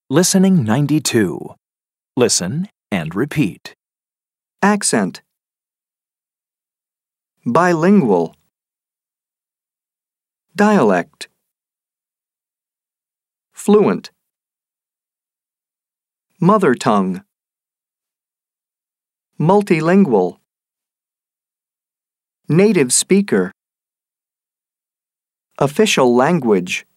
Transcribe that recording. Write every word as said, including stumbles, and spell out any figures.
Listening ninety-two. Listen and repeat. Accent. Bilingual. Dialect. Fluent. Mother tongue. Multilingual. Native speaker. Official language.